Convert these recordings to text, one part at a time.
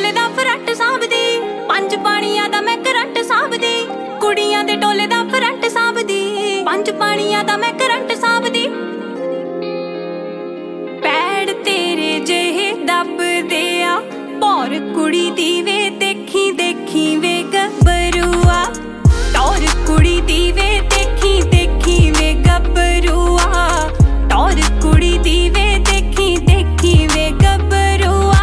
टोले दा फ्रंट सांभदी, पंज पानियां दा मैं करंट सांभदी। कुड़ियां दे टोले दा फ्रंट सांभदी, पंज पानियां दा मैं करंट सांभदी। पैड़ तेरे जेहे दबदे आ, भौर कुड़ी दी वे देखी देखी वे गबरूआ। टौर कुड़ी दी वे देखी देखी वे गबरूआ। टौर कुड़ी दी वे देखी देखी वे गबरूआ।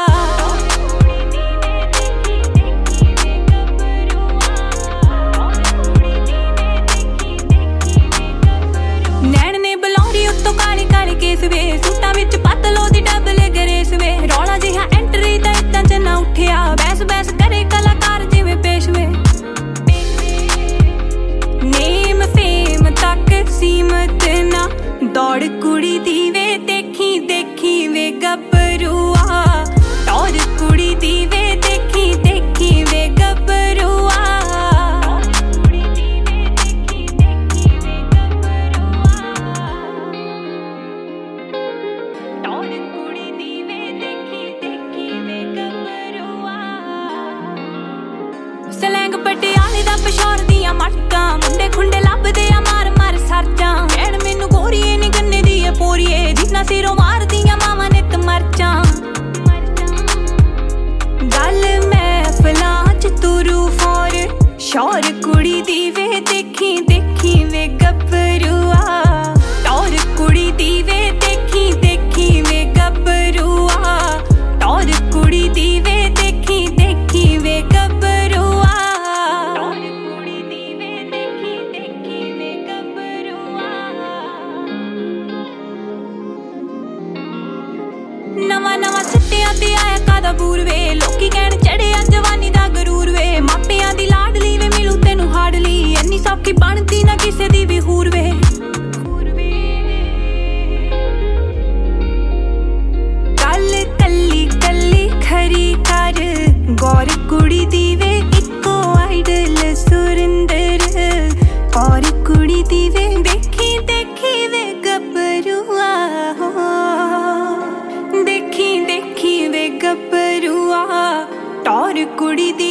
नैन ने बुलाउंदी उत्तों काले काले केस वे, सूटां विच पतलो दी डबल गरेस वे। रौला जिहा एंट्री दा इदां च ना उठिया, बैस बैस करे कलाकार जिवें पेशवे। नेम फेम तक सीमत ना, दौड़ कुड़ी दी वे देखी देखी वे गबरूआ। टौर कुड़ी दी वे देखी देखी वे गबरूआ। टौर कुड़ी दी वे देखी देखी वे गबरूआ। सलैंग पटियाले दा पिछोर दियां मटकां, मुंडे खुंडे लभदे आ मार मार सरचां। भैण मैनू गोरीए नी गन्ने दी ए पोरीए, जिन्ना सिरों मारदियां मावां नित मरचां। गल महफलां च तुरू फौर, शौर कुड़ी दी वे देखी देखी वे गबरूआ। टौर कुड़ी दी वे देखी देखी वे गबरूआ। टौर कुड़ी दी वे देखी देखी वे गबरूआ। टौर कुड़ी दी वे देखी देखी वे गबरूआ। नवा नवा सिट्टियां ते आया कादा बूर वे, लोकी कहण चढ़िया जवानी दा गरूर वे। मापियां दी लाडली वे मिलू तेनू हाडली, इन्नी सौखी बनदी ना किसे दी भी हूर वे। गल कल्ली कल्ली खरी कर, गौर कुड़ी दी वे इक्को आइडल सुरिंदर। गौर कुड़ी दी वे देखी देखी वे गबरूआ। देखी देखी वे गबरूआ। टौर कुड़ी दी